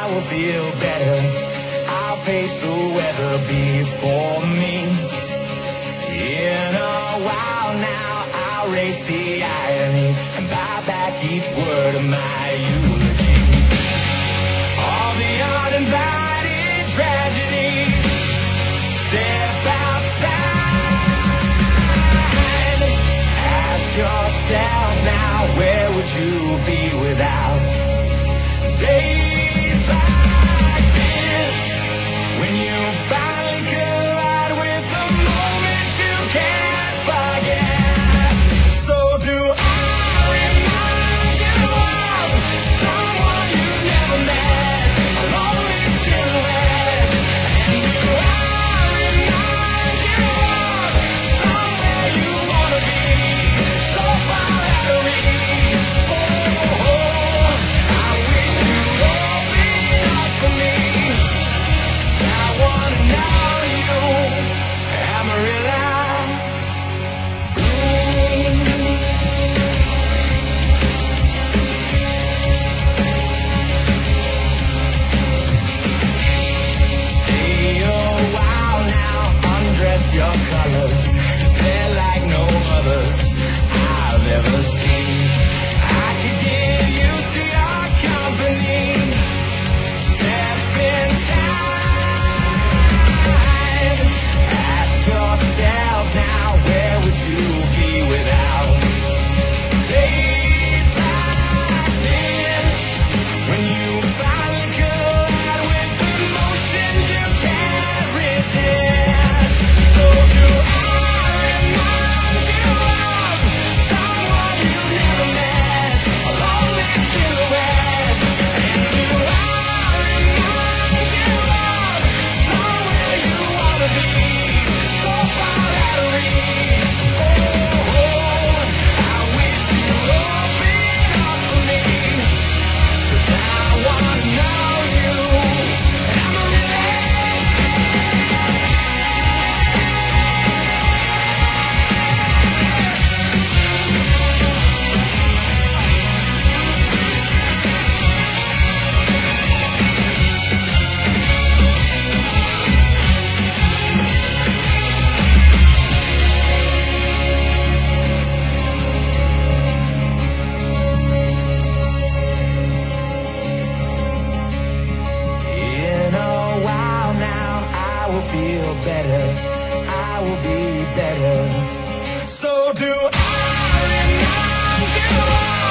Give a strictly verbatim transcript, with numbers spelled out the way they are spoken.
will feel better. I'll face the weather before me. In a while now, I'll race the irony and buy back each word of my eulogy. All the uninvited tragedies, step outside. Ask yourself now, where would you be without days like this? When you finally collide with the moment you can't forget. So do I remind you of someone you never met, a lonely silhouette? And do I remind you of somewhere you wanna be, so far out of reach? Oh, oh, I wish you'd open up for me. I wanna know you, Amaryllis Bloom. Stay a while now, undress your colors, 'cause they're like no others I've ever seen. I could get used to your company. Step inside. Ask yourself now, where would you be without days like this? When you finally collide with emotions you can't resist. So do I remind you of someone you never met, a lonely silhouette? And do I remind you of somewhere you wanna be, so far out of reach? Oh, oh, I wish you'd open up for me, 'cause I wanna know you, Amaryllis. In a while now, I will feel better. I will be better. So do I remind you of